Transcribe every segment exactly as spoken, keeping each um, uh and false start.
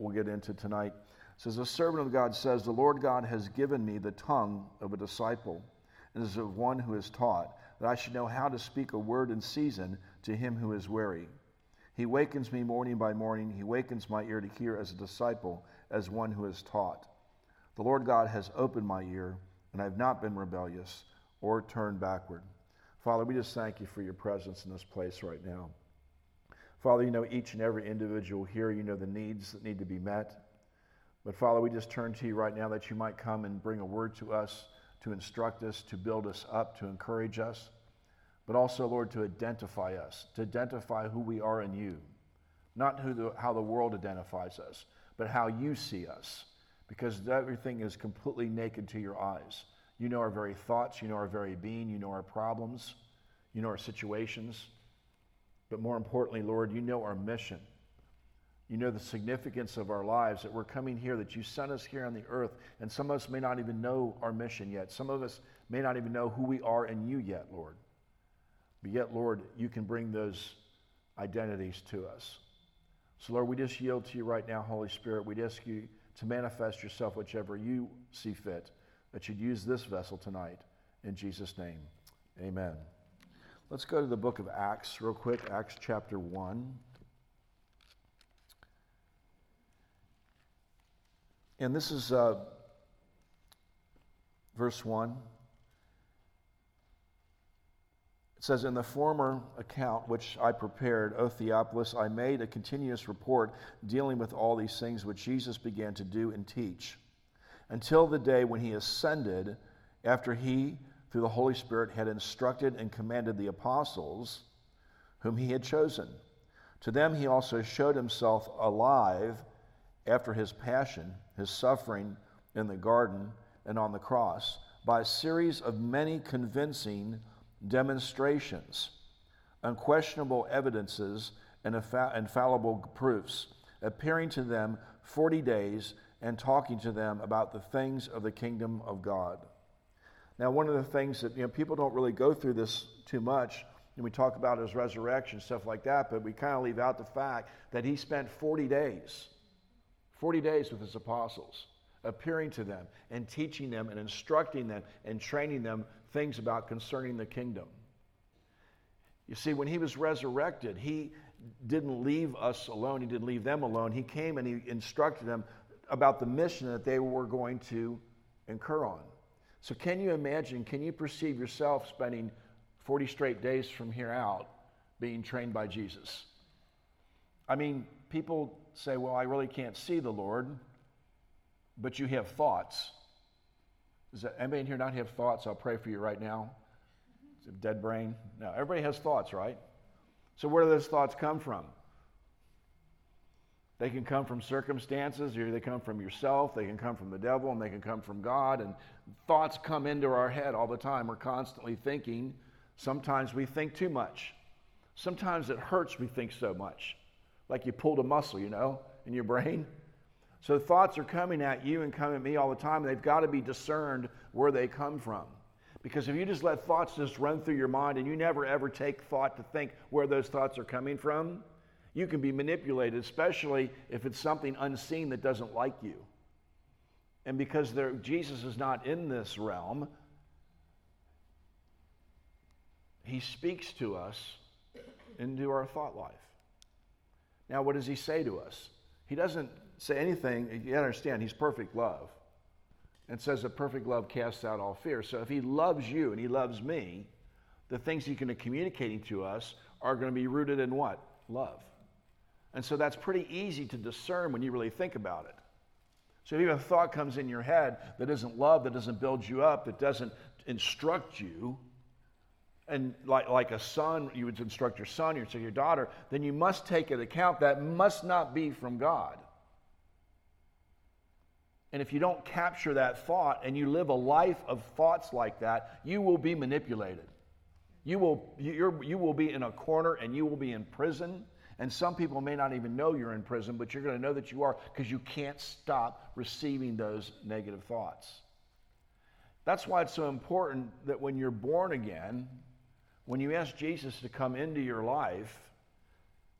we'll get into tonight. It says, the servant of God says, the Lord God has given me the tongue of a disciple, and as of one who is taught, that I should know how to speak a word in season to him who is weary. He wakens me morning by morning. He wakens my ear to hear as a disciple, as one who is taught. The Lord God has opened my ear, and I have not been rebellious or turned backward. Father, we just thank you for your presence in this place right now. Father, you know each and every individual here. You know the needs that need to be met. But Father, we just turn to you right now that you might come and bring a word to us, to instruct us, to build us up, to encourage us, but also, Lord, to identify us, to identify who we are in you. Not who the, how the world identifies us, but how you see us, because everything is completely naked to your eyes. You know our very thoughts, you know our very being, you know our problems, you know our situations, but more importantly, Lord, you know our mission. You know the significance of our lives, that we're coming here, that you sent us here on the earth, and some of us may not even know our mission yet. Some of us may not even know who we are in you yet, Lord. But yet, Lord, you can bring those identities to us. So, Lord, we just yield to you right now, Holy Spirit. We ask you to manifest yourself whichever you see fit, that you'd use this vessel tonight. In Jesus' name, amen. Let's go to the book of Acts real quick, Acts chapter one. And this is uh, verse one. It says, in the former account which I prepared, O Theophilus, I made a continuous report dealing with all these things which Jesus began to do and teach, until the day when he ascended, after he, through the Holy Spirit, had instructed and commanded the apostles whom he had chosen. To them he also showed himself alive after his passion, his suffering in the garden and on the cross, by a series of many convincing demonstrations, unquestionable evidences, and infallible proofs, appearing to them forty days and talking to them about the things of the kingdom of God. Now, one of the things that, you know, people don't really go through this too much, and we talk about his resurrection, stuff like that, but we kind of leave out the fact that he spent forty days, forty days with his apostles, appearing to them and teaching them and instructing them and training them things about concerning the kingdom. You see, when he was resurrected, he didn't leave us alone. He didn't leave them alone. He came and he instructed them about the mission that they were going to incur on. So can you imagine, can you perceive yourself spending forty straight days from here out being trained by Jesus? I mean, people say, well, I really can't see the Lord, but you have thoughts. Does that, anybody in here not have thoughts? I'll pray for you right now. Is it dead brain? No, everybody has thoughts, right? So where do those thoughts come from? They can come from circumstances, or they come from yourself, they can come from the devil, and they can come from God. And thoughts come into our head all the time. We're constantly thinking. Sometimes we think too much. Sometimes it hurts we think so much. Like you pulled a muscle, you know, in your brain. So thoughts are coming at you and coming at me all the time. They've got to be discerned where they come from. Because if you just let thoughts just run through your mind and you never ever take thought to think where those thoughts are coming from, you can be manipulated, especially if it's something unseen that doesn't like you. And because there, Jesus is not in this realm, he speaks to us into our thought life. Now, what does he say to us? He doesn't say anything. You understand, he's perfect love. And says that perfect love casts out all fear. So if he loves you and he loves me, the things he's going to be communicating to us are going to be rooted in what? Love. And so that's pretty easy to discern when you really think about it. So if a thought comes in your head that isn't love, that doesn't build you up, that doesn't instruct you, and like, like a son, you would instruct your son, you'd say your daughter, then you must take into account that must not be from God. And if you don't capture that thought and you live a life of thoughts like that, you will be manipulated. You will, you're, you will be in a corner and you will be in prison. And some people may not even know you're in prison, but you're going to know that you are because you can't stop receiving those negative thoughts. That's why it's so important that when you're born again, when you ask Jesus to come into your life,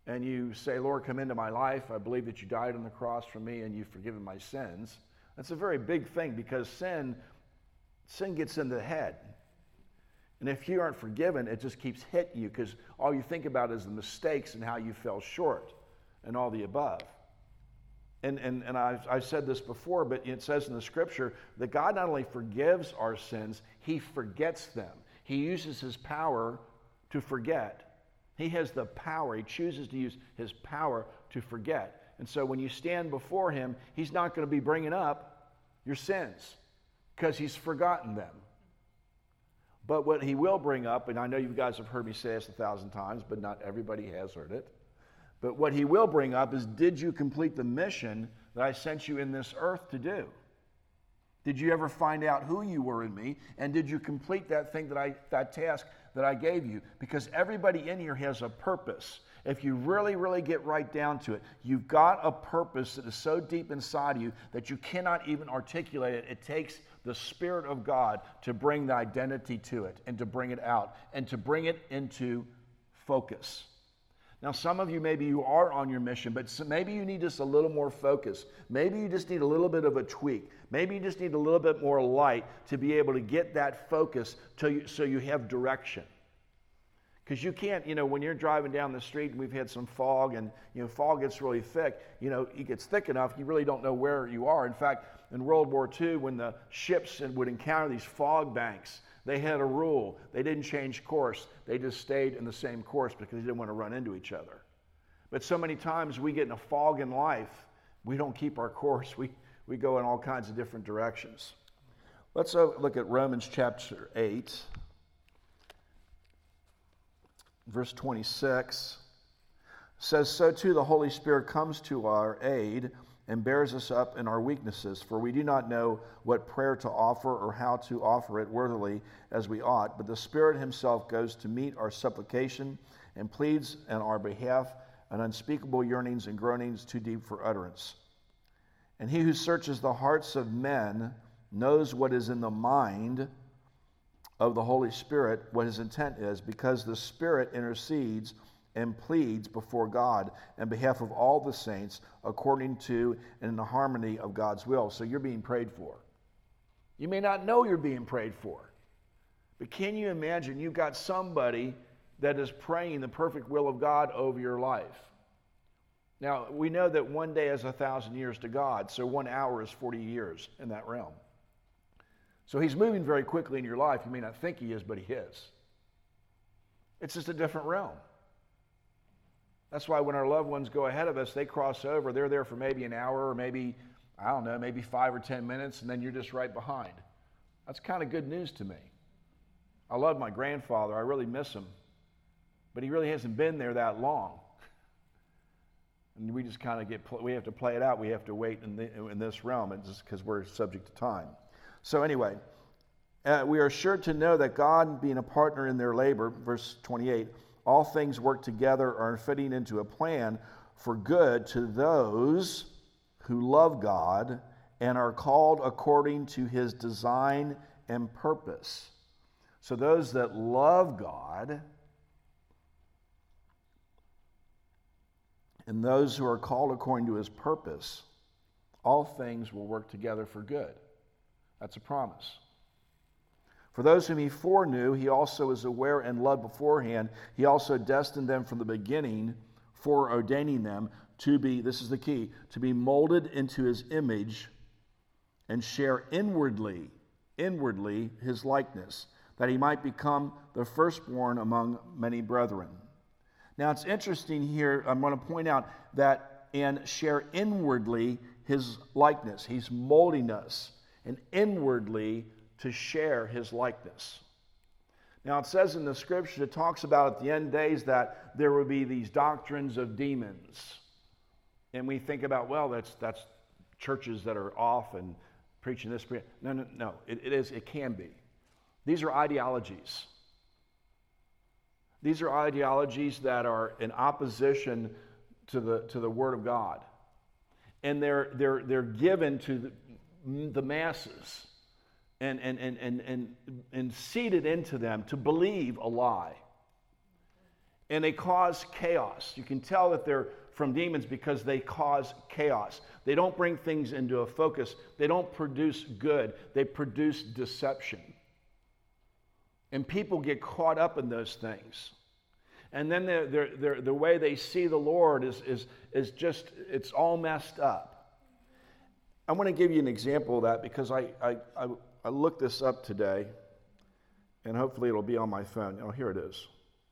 and you say, Lord, come into my life. I believe that you died on the cross for me and you've forgiven my sins. That's a very big thing because sin, sin gets in the head. And if you aren't forgiven, it just keeps hitting you because all you think about is the mistakes and how you fell short and all the above. And, and, and I've, I've said this before, but it says in the scripture that God not only forgives our sins, he forgets them. He uses his power to forget. He has the power. He chooses to use his power to forget. And so when you stand before him, he's not going to be bringing up your sins because he's forgotten them. But what he will bring up, and I know you guys have heard me say this a thousand times, but not everybody has heard it. But what he will bring up is, did you complete the mission that I sent you in this earth to do? Did you ever find out who you were in me? And did you complete that thing that I, that task that I gave you? Because everybody in here has a purpose. If you really, really get right down to it, you've got a purpose that is so deep inside of you that you cannot even articulate it. It takes the Spirit of God to bring the identity to it and to bring it out and to bring it into focus. Now, some of you, maybe you are on your mission, but maybe you need just a little more focus. Maybe you just need a little bit of a tweak. Maybe you just need a little bit more light to be able to get that focus to you, so you have direction. Because you can't, you know, when you're driving down the street and we've had some fog and, you know, fog gets really thick, you know, it gets thick enough, you really don't know where you are. In fact, in World War Two, when the ships would encounter these fog banks, they had a rule. They didn't change course. They just stayed in the same course because they didn't want to run into each other. But so many times we get in a fog in life, we don't keep our course. We, we go in all kinds of different directions. Let's look at Romans chapter eight. Verse twenty-six says, so too the Holy Spirit comes to our aid and bears us up in our weaknesses, for we do not know what prayer to offer or how to offer it worthily as we ought, but the Spirit himself goes to meet our supplication and pleads on our behalf an unspeakable yearnings and groanings too deep for utterance. And he who searches the hearts of men knows what is in the mind of the Holy Spirit, what his intent is, because the Spirit intercedes and pleads before God on behalf of all the saints according to and in the harmony of God's will. So you're being prayed for. You may not know you're being prayed for, but can you imagine you've got somebody that is praying the perfect will of God over your life? Now, we know that one day is a thousand years to God, so one hour is forty years in that realm. So he's moving very quickly in your life. You may not think he is, but he is. It's just a different realm. That's why when our loved ones go ahead of us, they cross over. They're there for maybe an hour or maybe, I don't know, maybe five or ten minutes, and then you're just right behind. That's kind of good news to me. I love my grandfather. I really miss him. But he really hasn't been there that long. And we just kind of get, we have to play it out. We have to wait in, the, in this realm just because we're subject to time. So anyway, uh, we are sure to know that God, being a partner in their labor, verse twenty-eight, all things work together are fitting into a plan for good to those who love God and are called according to his design and purpose. So those that love God and those who are called according to his purpose, all things will work together for good. That's a promise. For those whom he foreknew, he also is aware and loved beforehand. He also destined them from the beginning, foreordaining them to be, this is the key, to be molded into his image and share inwardly, inwardly his likeness, that he might become the firstborn among many brethren. Now it's interesting here, I'm going to point out that and share inwardly his likeness. He's molding us and inwardly to share his likeness. Now it says in the scripture, it talks about at the end days that there will be these doctrines of demons. And we think about, well, that's that's churches that are off and preaching this. No, no, no, it, it is, it can be. These are ideologies. These are ideologies that are in opposition to the to the Word of God. And they're they're they're given to the the masses and, and, and, and, and, and seeded into them to believe a lie. And they cause chaos. You can tell that they're from demons because they cause chaos. They don't bring things into a focus. They don't produce good. They produce deception. And people get caught up in those things. And then they're, they're, they're, the way they see the Lord is, is, is just, it's all messed up. I want to give you an example of that because I, I, I, I looked this up today, and hopefully it'll be on my phone. Oh, here it is.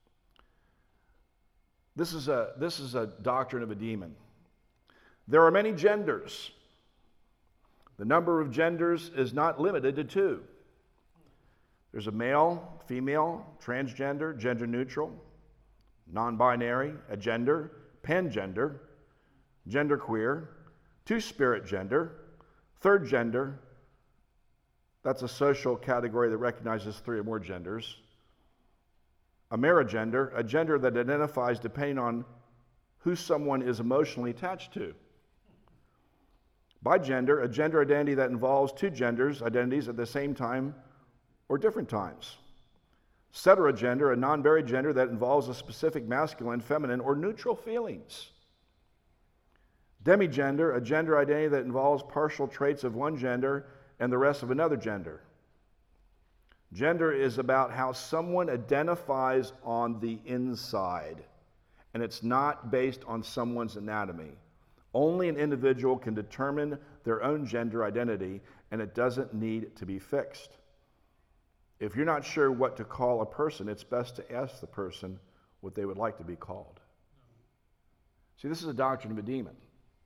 This is a, this is a doctrine of a demon. There are many genders. The number of genders is not limited to two. There's a male, female, transgender, gender neutral, non-binary, agender, pangender, genderqueer, two-spirit gender, third gender. That's a social category that recognizes three or more genders. A marigender, a gender that identifies depending on who someone is emotionally attached to. Bigender, a gender identity that involves two genders, identities at the same time or different times. Heterogender, a non-binary gender that involves a specific masculine, feminine, or neutral feelings. Demigender, a gender identity that involves partial traits of one gender and the rest of another gender. Gender is about how someone identifies on the inside, and it's not based on someone's anatomy. Only an individual can determine their own gender identity, and it doesn't need to be fixed. If you're not sure what to call a person, it's best to ask the person what they would like to be called. See, this is a doctrine of a demon.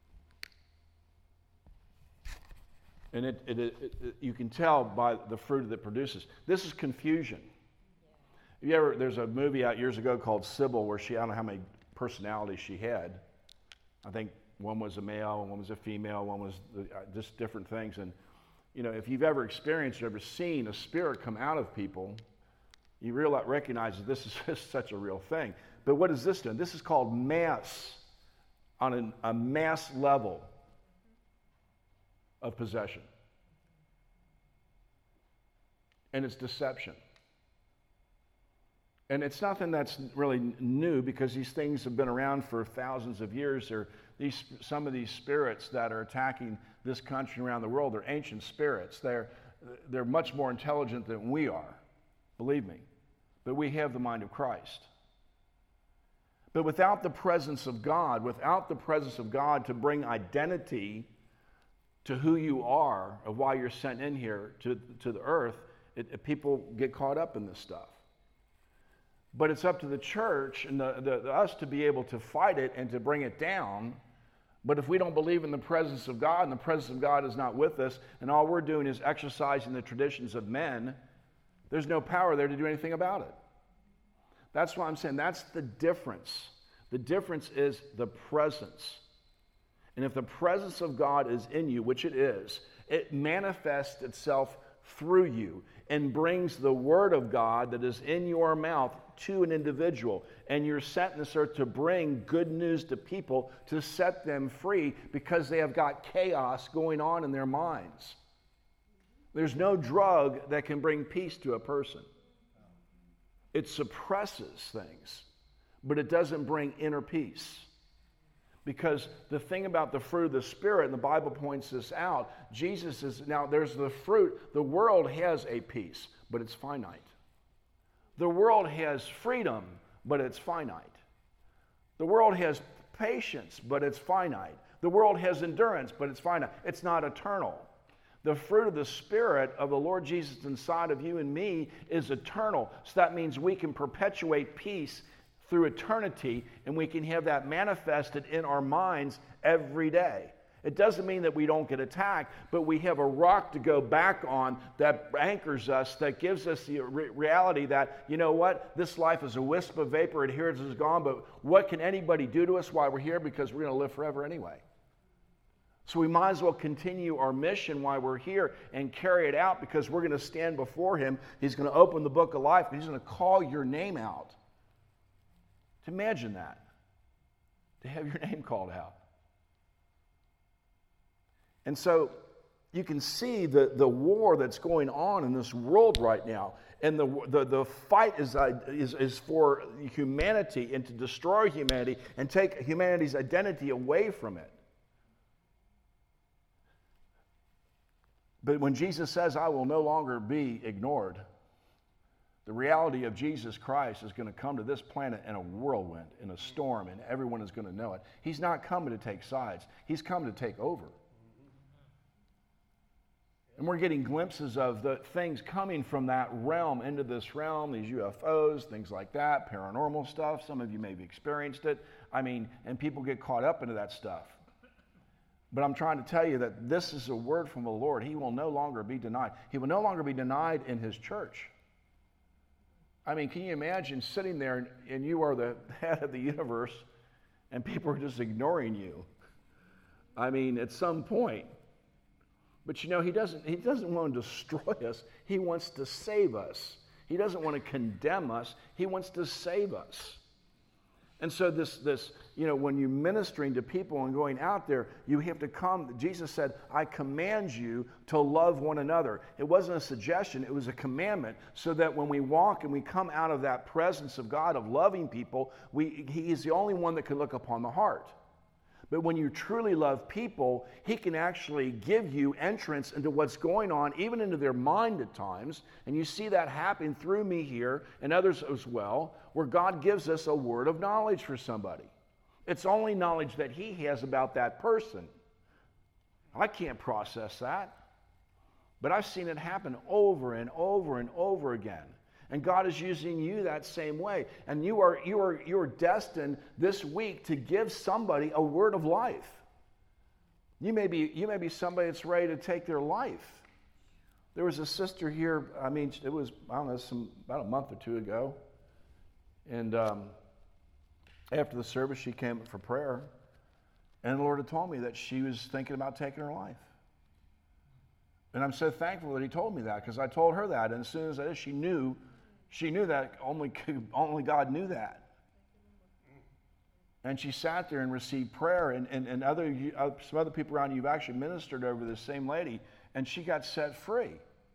And it, it, it, it, you can tell by the fruit that it produces. This is confusion. You ever, there's a movie out years ago called Sybil where she, I don't know how many personalities she had. I think one was a male, one was a female, one was the, uh, just different things. And, you know, if you've ever experienced or ever seen a spirit come out of people, you realize, recognize that this is just such a real thing. But what is this doing? This is called mass, on an, a mass level of possession. And it's deception. And it's nothing that's really new because these things have been around for thousands of years. Or these, some of these spirits that are attacking this country around the world, they're ancient spirits. They're, they're much more intelligent than we are, believe me. But we have the mind of Christ. But without the presence of God, without the presence of God to bring identity to who you are, of why you're sent in here to, to the earth, it, it, people get caught up in this stuff. But it's up to the church and the, the, the, us to be able to fight it and to bring it down. But if we don't believe in the presence of God, and the presence of God is not with us, and all we're doing is exercising the traditions of men, there's no power there to do anything about it. That's why I'm saying that's the difference. The difference is the presence. And if the presence of God is in you, which it is, it manifests itself through you and brings the word of God that is in your mouth to an individual. And you're sent in this earth to bring good news to people, to set them free because they have got chaos going on in their minds. There's no drug that can bring peace to a person. It suppresses things, but it doesn't bring inner peace. Because the thing about the fruit of the Spirit, and the Bible points this out, Jesus is, now there's the fruit. The world has a peace, but it's finite. The world has freedom, but it's finite. The world has patience, but it's finite. The world has endurance, but it's finite. It's not eternal. The fruit of the Spirit of the Lord Jesus inside of you and me is eternal. So that means we can perpetuate peace through eternity, and we can have that manifested in our minds every day. It doesn't mean that we don't get attacked, but we have a rock to go back on that anchors us, that gives us the re- reality that, you know what, this life is a wisp of vapor, and here it is gone, but what can anybody do to us while we're here? Because we're going to live forever anyway. So we might as well continue our mission while we're here and carry it out, because we're going to stand before Him. He's going to open the book of life, and He's going to call your name out. Imagine that, to have your name called out. And so you can see the, the war that's going on in this world right now. And the, the, the fight is, uh, is, is for humanity and to destroy humanity and take humanity's identity away from it. But when Jesus says, I will no longer be ignored, the reality of Jesus Christ is going to come to this planet in a whirlwind, in a storm, and everyone is going to know it. He's not coming to take sides. He's coming to take over. And we're getting glimpses of the things coming from that realm into this realm, these U F Os, things like that, paranormal stuff. Some of you may have experienced it. I mean, and people get caught up into that stuff. But I'm trying to tell you that this is a word from the Lord. He will no longer be denied. He will no longer be denied in his church. I mean, can you imagine sitting there and, and you are the head of the universe and people are just ignoring you? I mean, at some point. But you know, he doesn't, he doesn't want to destroy us. He wants to save us. He doesn't want to condemn us. He wants to save us. And so this, this, you know, when you're ministering to people and going out there, you have to come. Jesus said, I command you to love one another. It wasn't a suggestion, it was a commandment, so that when we walk and we come out of that presence of God, of loving people, we, he is the only one that can look upon the heart. But when you truly love people, he can actually give you entrance into what's going on, even into their mind at times. And you see that happen through me here and others as well, where God gives us a word of knowledge for somebody. It's only knowledge that he has about that person. I can't process that. But I've seen it happen over and over and over again. And God is using you that same way. And you are, you are, you are destined this week to give somebody a word of life. You may be, you may be somebody that's ready to take their life. There was a sister here, I mean, it was, I don't know, some, about a month or two ago. And um, after the service, she came for prayer. And the Lord had told me that she was thinking about taking her life. And I'm so thankful that he told me that, because I told her that. And as soon as I did, she knew, she knew that only, only God knew that. And she sat there and received prayer. And, and, and other, some other people around you have actually ministered over this same lady. And she got set free.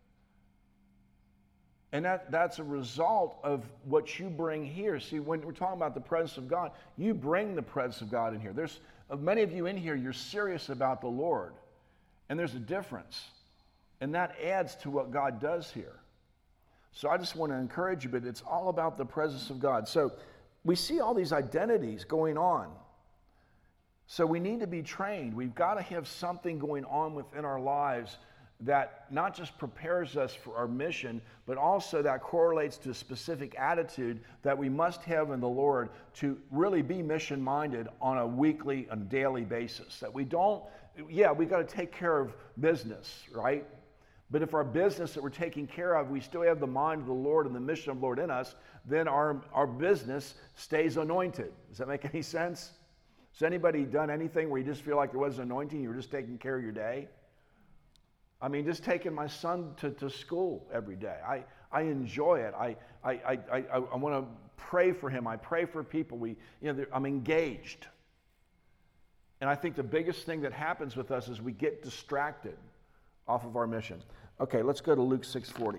And that, that's a result of what you bring here. See, when we're talking about the presence of God, you bring the presence of God in here. There's of many of you in here, you're serious about the Lord. And there's a difference. And that adds to what God does here. So I just want to encourage you, but it's all about the presence of God. So we see all these identities going on. So we need to be trained. We've got to have something going on within our lives that not just prepares us for our mission, but also that correlates to a specific attitude that we must have in the Lord to really be mission-minded on a weekly and daily basis. That we don't, yeah, we got to take care of business, right? But if our business that we're taking care of, we still have the mind of the Lord and the mission of the Lord in us, then our, our business stays anointed. Does that make any sense? Has anybody done anything where you just feel like there was an anointing, you were just taking care of your day? I mean, just taking my son to, to school every day. I, I enjoy it. I, I, I, I, I want to pray for him. I pray for people. We, you know, I'm engaged. And I think the biggest thing that happens with us is we get distracted off of our mission. Okay, let's go to Luke six forty.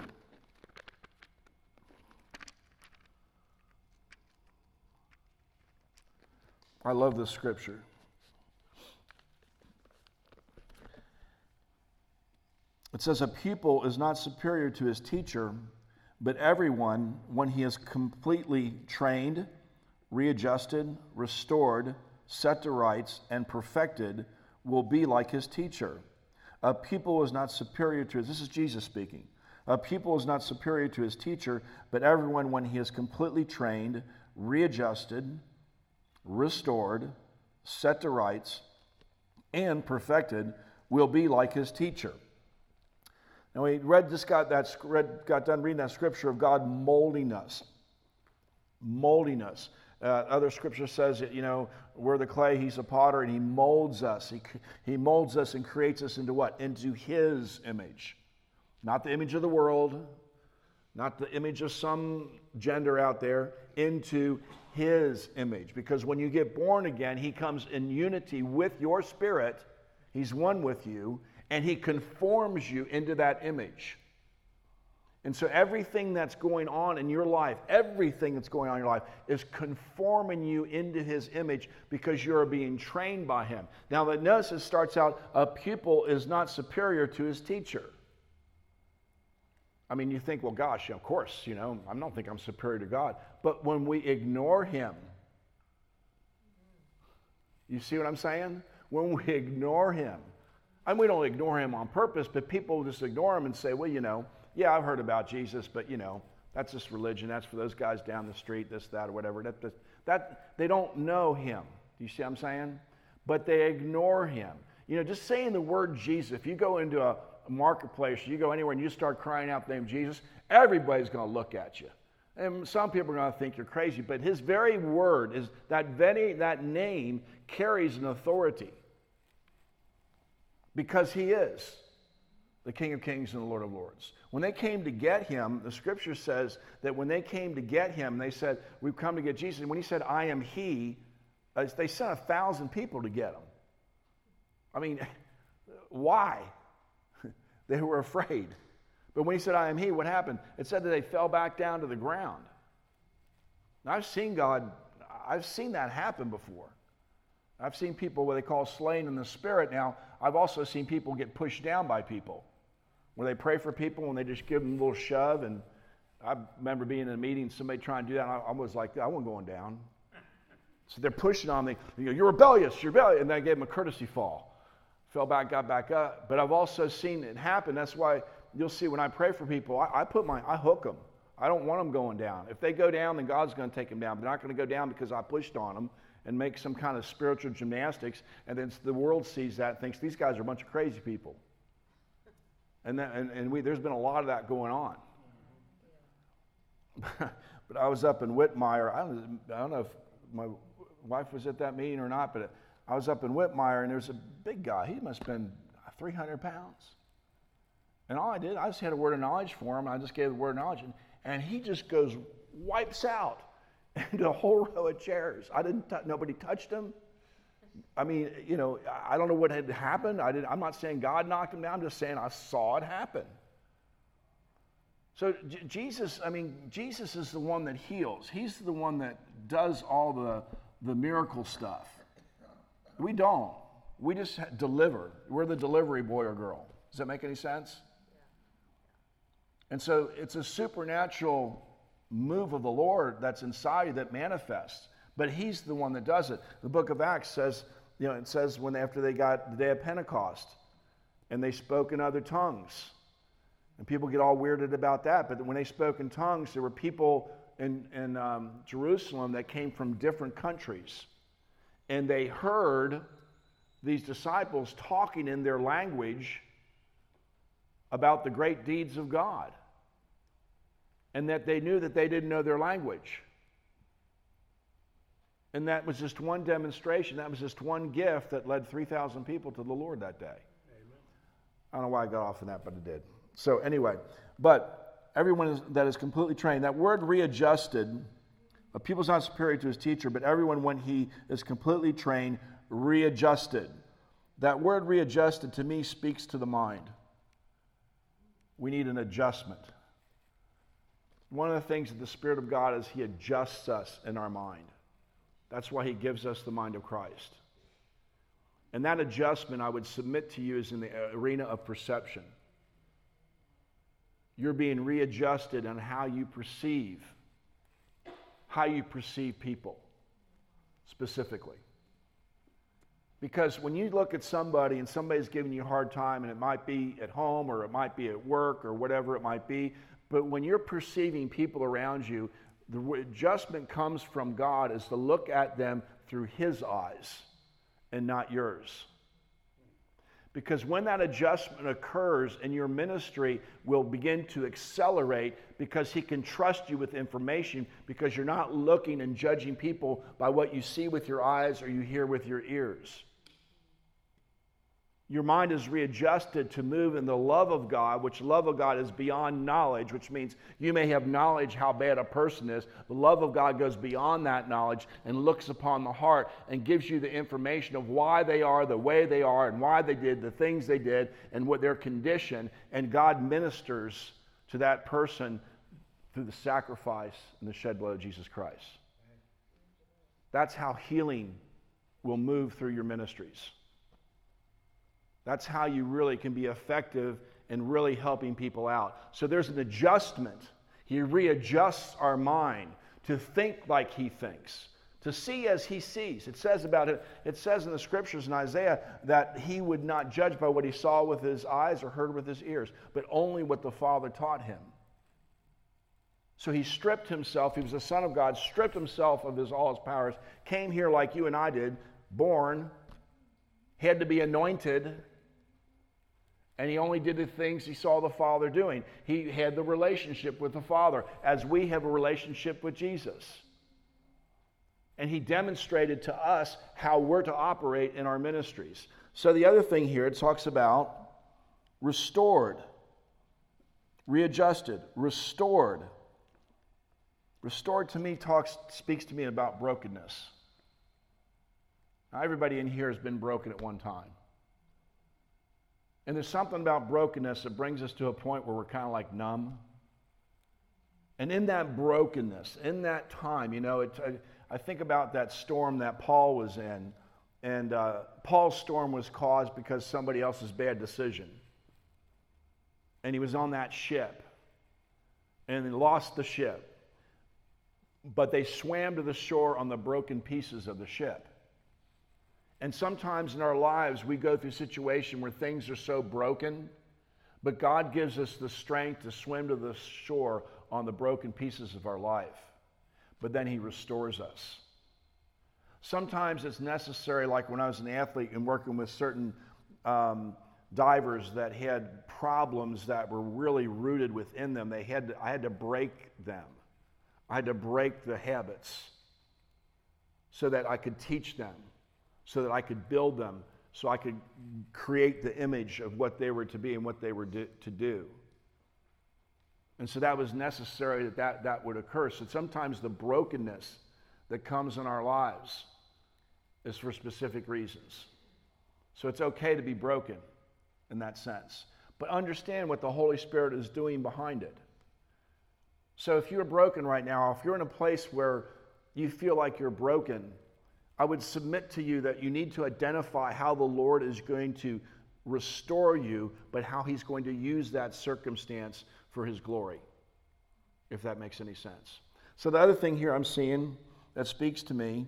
I love this scripture. It says, a pupil is not superior to his teacher, but everyone, when he is completely trained, readjusted, restored, set to rights, and perfected, will be like his teacher. A pupil is not superior to his, this is Jesus speaking. A pupil is not superior to his teacher, but everyone, when he is completely trained, readjusted, restored, set to rights, and perfected, will be like his teacher. Now we read, just got that read, got done reading that scripture of God molding us, molding us. Uh, other scripture says that, you know, we're the clay, he's a potter, and he molds us. He, he molds us and creates us into what? Into his image. Not the image of the world, not the image of some gender out there, into his image. Because when you get born again, he comes in unity with your spirit. He's one with you, and he conforms you into that image. And so everything that's going on in your life, everything that's going on in your life is conforming you into his image because you're being trained by him. Now, the notice it starts out, a pupil is not superior to his teacher. I mean, you think, well, gosh, of course, you know, I don't think I'm superior to God. But when we ignore him, you see what I'm saying? When we ignore him, and we don't ignore him on purpose, but people just ignore him and say, well, you know, yeah, I've heard about Jesus, but, you know, that's just religion. That's for those guys down the street, this, that, or whatever. That, that, that they don't know him. Do you see what I'm saying? But they ignore him. You know, just saying the word Jesus, if you go into a, a marketplace, you go anywhere and you start crying out the name Jesus, everybody's going to look at you. And some people are going to think you're crazy, but his very word is that very, that name carries an authority because he is the King of Kings and the Lord of Lords. When they came to get him, the scripture says that when they came to get him, they said, we've come to get Jesus. And when he said, I am he, uh, they sent a thousand people to get him. I mean, why? They were afraid. But when he said, I am he, what happened? It said that they fell back down to the ground. Now, I've seen God, I've seen that happen before. I've seen people what they call slain in the spirit. Now, I've also seen people get pushed down by people, where they pray for people and they just give them a little shove. And I remember being in a meeting, somebody trying to do that, and I, I was like, I wasn't going down. So they're pushing on me. You know, you're rebellious, you're rebellious. And I gave them a courtesy fall. Fell back, got back up. But I've also seen it happen. That's why you'll see when I pray for people, I, I put my, I hook them. I don't want them going down. If they go down, then God's going to take them down. They're not going to go down because I pushed on them and make some kind of spiritual gymnastics, and then the world sees that and thinks these guys are a bunch of crazy people. And, that, and, and we, there's been a lot of that going on. But I was up in Whitmire. I don't, I don't know if my wife was at that meeting or not, but I was up in Whitmire, and there's a big guy. He must have been three hundred pounds. And all I did, I just had a word of knowledge for him. And I just gave the word of knowledge, and, and he just goes, wipes out into a whole row of chairs. I didn't. T- nobody touched him. I mean, you know, I don't know what had happened. I didn't. I'm not saying God knocked him down. I'm just saying I saw it happen. So J- Jesus, I mean, Jesus is the one that heals. He's the one that does all the the miracle stuff. We don't. We just deliver. We're the delivery boy or girl. Does that make any sense? And so it's a supernatural move of the Lord that's inside you that manifests, but he's the one that does it. The book of Acts says, you know, it says when after they got the day of Pentecost and they spoke in other tongues, and people get all weirded about that, but when they spoke in tongues, there were people in, in um, Jerusalem that came from different countries, and they heard these disciples talking in their language about the great deeds of God, and that they knew that they didn't know their language. And that was just one demonstration. That was just one gift that led three thousand people to the Lord that day. Amen. I don't know why I got off on that, but it did. So anyway, but everyone is, that is completely trained. That word readjusted, a pupil's not superior to his teacher, but everyone when he is completely trained, readjusted. That word readjusted to me speaks to the mind. We need an adjustment. One of the things that the Spirit of God is he adjusts us in our mind. That's why he gives us the mind of Christ. And that adjustment, I would submit to you, is in the arena of perception. You're being readjusted on how you perceive, how you perceive people, specifically. Because when you look at somebody and somebody's giving you a hard time, and it might be at home or it might be at work or whatever it might be, but when you're perceiving people around you, the adjustment comes from God is to look at them through his eyes and not yours. Because when that adjustment occurs and your ministry will begin to accelerate because he can trust you with information because you're not looking and judging people by what you see with your eyes or you hear with your ears. Your mind is readjusted to move in the love of God, which love of God is beyond knowledge, which means you may have knowledge how bad a person is. The love of God goes beyond that knowledge and looks upon the heart and gives you the information of why they are the way they are and why they did the things they did and what their condition. And God ministers to that person through the sacrifice and the shed blood of Jesus Christ. That's how healing will move through your ministries. That's how you really can be effective in really helping people out. So there's an adjustment. He readjusts our mind to think like he thinks, to see as he sees. It says about it, it says in the scriptures in Isaiah that he would not judge by what he saw with his eyes or heard with his ears, but only what the Father taught him. So he stripped himself. He was the Son of God, stripped himself of his, all his powers, came here like you and I did, born, had to be anointed, and he only did the things he saw the Father doing. He had the relationship with the Father, as we have a relationship with Jesus. And he demonstrated to us how we're to operate in our ministries. So the other thing here, it talks about restored, readjusted, restored. Restored to me talks, speaks to me about brokenness. Now, everybody in here has been broken at one time. And there's something about brokenness that brings us to a point where we're kind of like numb. And in that brokenness, in that time, you know, it, I, I think about that storm that Paul was in. And uh, Paul's storm was caused because somebody else's bad decision. And he was on that ship. And he lost the ship. But they swam to the shore on the broken pieces of the ship. And sometimes in our lives, we go through a situation where things are so broken, but God gives us the strength to swim to the shore on the broken pieces of our life. But then he restores us. Sometimes it's necessary, like when I was an athlete and working with certain um, divers that had problems that were really rooted within them. They had to, I had to break them. I had to break the habits so that I could teach them, so that I could build them, so I could create the image of what they were to be and what they were do, to do. And so that was necessary that, that that would occur. So sometimes the brokenness that comes in our lives is for specific reasons. So it's okay to be broken in that sense. But understand what the Holy Spirit is doing behind it. So if you're broken right now, if you're in a place where you feel like you're broken, I would submit to you that you need to identify how the Lord is going to restore you, but how he's going to use that circumstance for his glory, if that makes any sense. So the other thing here I'm seeing that speaks to me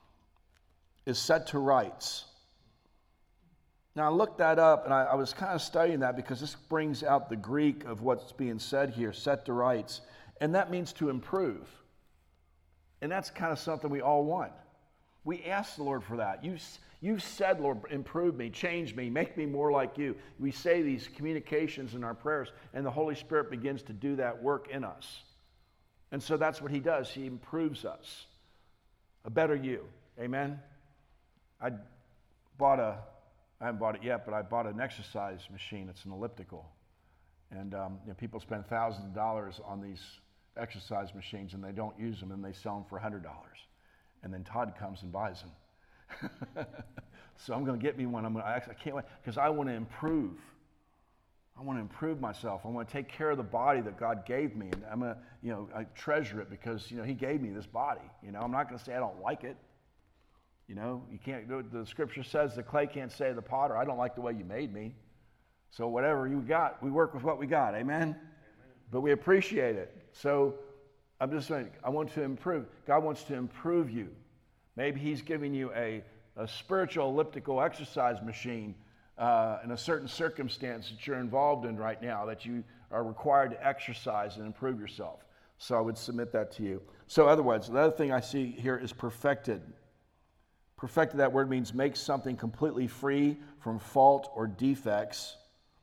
is set to rights. Now, I looked that up, and I, I was kind of studying that because this brings out the Greek of what's being said here, set to rights, and that means to improve. And that's kind of something we all want. We ask the Lord for that. You, you said, Lord, improve me, change me, make me more like you. We say these communications in our prayers, and the Holy Spirit begins to do that work in us. And so that's what he does. He improves us. A better you. Amen? I bought a, I haven't bought it yet, but I bought an exercise machine. It's an elliptical. And um, you know, people spend thousands of dollars on these exercise machines, and they don't use them, and they sell them for one hundred dollars. And then Todd comes and buys them. So I'm going to get me one. I'm going to, I can't wait because I want to improve. I want to improve myself. I want to take care of the body that God gave me, and I'm going to, you know, I treasure it because you know He gave me this body. You know, I'm not going to say I don't like it. You know, you can't do it. The Scripture says the clay can't say to the potter, "I don't like the way you made me." So whatever you got, we work with what we got. Amen. Amen. But we appreciate it. So I'm just saying, I want to improve. God wants to improve you. Maybe He's giving you a, a spiritual elliptical exercise machine uh, in a certain circumstance that you're involved in right now that you are required to exercise and improve yourself. So I would submit that to you. So otherwise, the other thing I see here is perfected. Perfected, that word means make something completely free from fault or defects.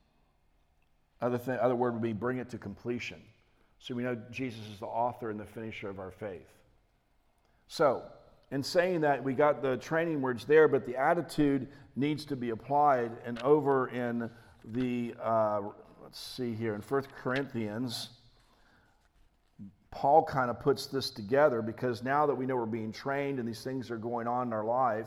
Other, thing, other word would be bring it to completion. So we know Jesus is the author and the finisher of our faith. So, in saying that, we got the training words there, but the attitude needs to be applied. And over in the, uh, let's see here, in First Corinthians, Paul kind of puts this together, because now that we know we're being trained and these things are going on in our life,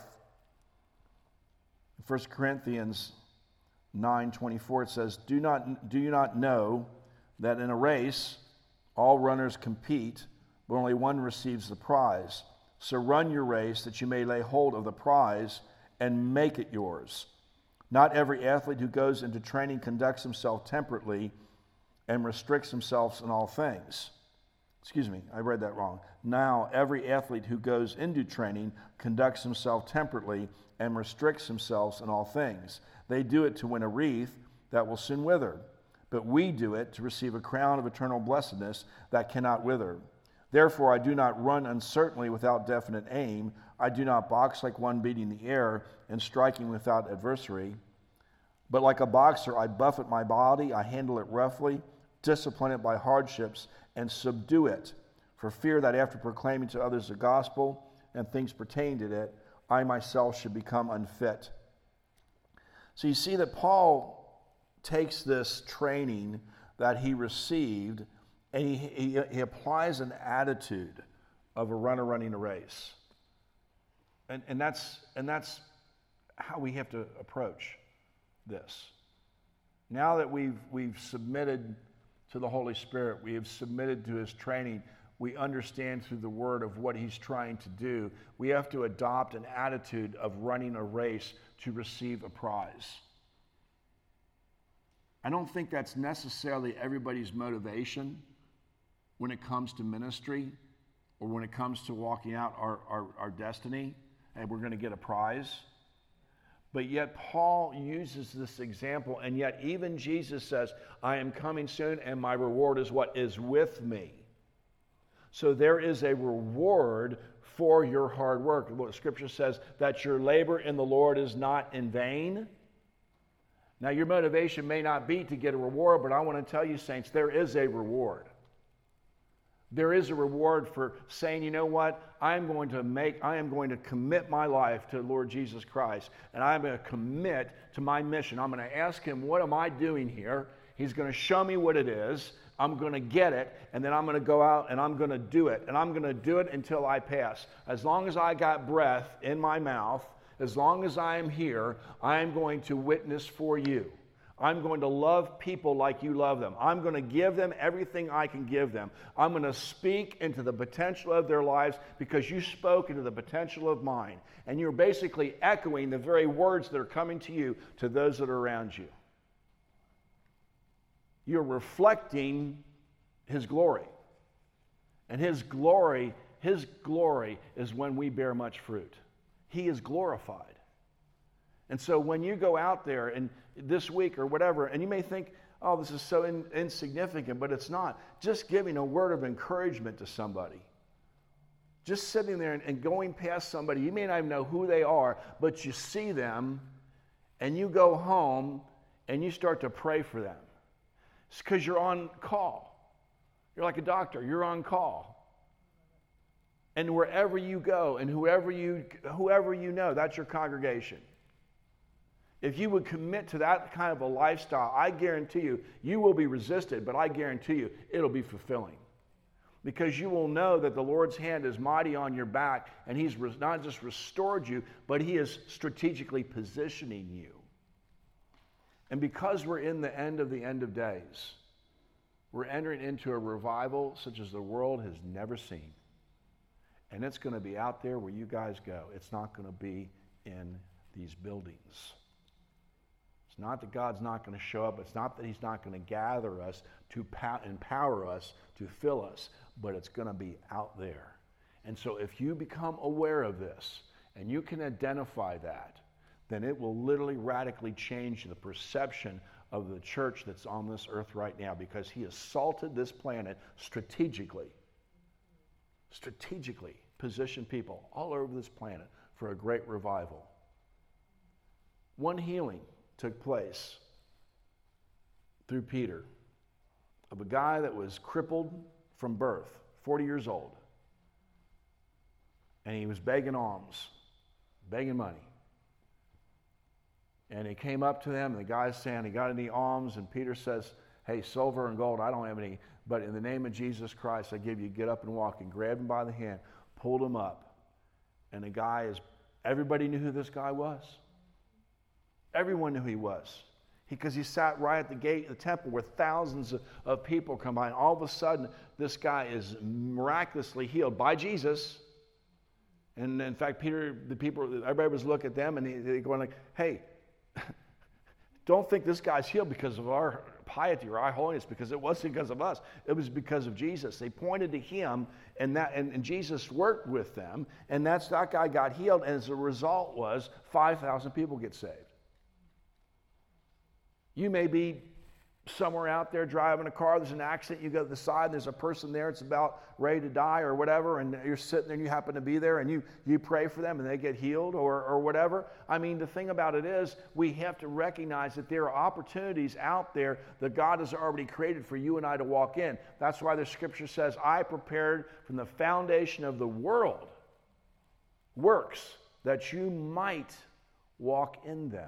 in First Corinthians nine twenty-four, it says, Do not, do you not know that in a race all runners compete, but only one receives the prize? So run your race that you may lay hold of the prize and make it yours. Not every athlete who goes into training conducts himself temperately and restricts himself in all things. Excuse me, I read that wrong. Now every athlete who goes into training conducts himself temperately and restricts himself in all things. They do it to win a wreath that will soon wither, but we do it to receive a crown of eternal blessedness that cannot wither. Therefore, I do not run uncertainly without definite aim. I do not box like one beating the air and striking without adversary. But like a boxer, I buffet my body, I handle it roughly, discipline it by hardships, and subdue it, for fear that after proclaiming to others the gospel and things pertaining to it, I myself should become unfit. So you see that Paul takes this training that he received, and he, he, he applies an attitude of a runner running a race. And, and, that's, and that's how we have to approach this. Now that we've, we've submitted to the Holy Spirit, we have submitted to his training, we understand through the word of what he's trying to do, we have to adopt an attitude of running a race to receive a prize. I don't think that's necessarily everybody's motivation when it comes to ministry or when it comes to walking out our, our, our destiny, and we're going to get a prize. But yet Paul uses this example, and yet even Jesus says, I am coming soon, and my reward is what? Is with me. So there is a reward for your hard work. What Scripture says, that your labor in the Lord is not in vain. Now your motivation may not be to get a reward, but I want to tell you, saints, there is a reward. There is a reward for saying, you know what, I am going to make, I am going to commit my life to the Lord Jesus Christ, and I'm going to commit to my mission. I'm going to ask him, what am I doing here? He's going to show me what it is. I'm going to get it, and then I'm going to go out and I'm going to do it, and I'm going to do it until I pass. As long as I got breath in my mouth, as long as I am here, I am going to witness for you. I'm going to love people like you love them. I'm going to give them everything I can give them. I'm going to speak into the potential of their lives because you spoke into the potential of mine. And you're basically echoing the very words that are coming to you to those that are around you. You're reflecting his glory. And his glory, his glory is when we bear much fruit. He is glorified. And so when you go out there and this week or whatever, and you may think, oh, this is so in, insignificant, but it's not. Just giving a word of encouragement to somebody. Just sitting there and, and going past somebody, you may not even know who they are, but you see them, and you go home, and you start to pray for them. It's because you're on call. You're like a doctor. You're on call. And wherever you go, and whoever you, whoever you know, that's your congregation. If you would commit to that kind of a lifestyle, I guarantee you, you will be resisted, but I guarantee you, it'll be fulfilling. Because you will know that the Lord's hand is mighty on your back, and he's not just restored you, but he is strategically positioning you. And because we're in the end of the end of days, we're entering into a revival such as the world has never seen. And it's going to be out there where you guys go. It's not going to be in these buildings. It's not that God's not going to show up. It's not that he's not going to gather us to empower us, to fill us, but it's going to be out there. And so if you become aware of this and you can identify that, then it will literally radically change the perception of the church that's on this earth right now, because he has salted this planet strategically, strategically positioned people all over this planet for a great revival. One healing took place through Peter of a guy that was crippled from birth, forty years old. and he was begging alms, begging money. And he came up to them, and the guy's saying, he got any alms? And Peter says, hey, silver and gold, I don't have any, but in the name of Jesus Christ, I give you, get up and walk. And grabbed him by the hand, pulled him up. And the guy is, everybody knew who this guy was. Everyone knew who he was. Because he, he sat right at the gate of the temple where thousands of, of people come by. And all of a sudden, this guy is miraculously healed by Jesus. And in fact, Peter, the people, everybody was looking at them, and they, they going like, hey, don't think this guy's healed because of our piety or our holiness, because it wasn't because of us. It was because of Jesus. They pointed to him, and that and, and Jesus worked with them, and that's that guy got healed, and as a result was five thousand people get saved. You may be somewhere out there driving a car, there's an accident, you go to the side, and there's a person there, it's about ready to die or whatever, and you're sitting there and you happen to be there, and you, you pray for them and they get healed or, or whatever. I mean, the thing about it is, we have to recognize that there are opportunities out there that God has already created for you and I to walk in. That's why the scripture says, I prepared from the foundation of the world works that you might walk in them.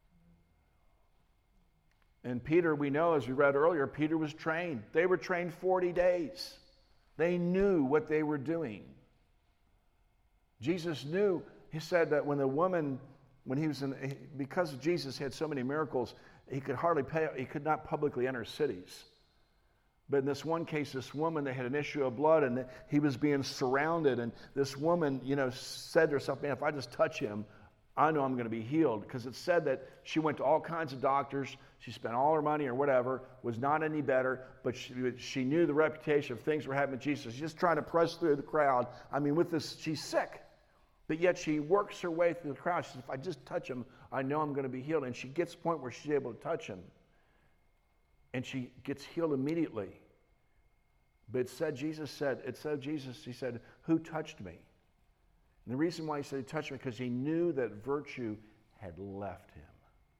And Peter, we know, as we read earlier, Peter was trained. They were trained forty days. They knew what they were doing. Jesus knew. He said that when the woman, when he was in, because Jesus had so many miracles, he could hardly pay, he could not publicly enter cities. But in this one case, this woman, they had an issue of blood, and he was being surrounded. And this woman, you know, said to herself, man, if I just touch him, I know I'm going to be healed. Because it said that she went to all kinds of doctors. She spent all her money or whatever, was not any better, but she, she knew the reputation of things were happening with Jesus. She's just trying to press through the crowd. I mean, with this, she's sick. But yet she works her way through the crowd. She says, if I just touch him, I know I'm going to be healed. And she gets to the point where she's able to touch him. And she gets healed immediately. But it said, Jesus said, it said, Jesus, he said, who touched me? And the reason why he said he touched me, because he knew that virtue had left him.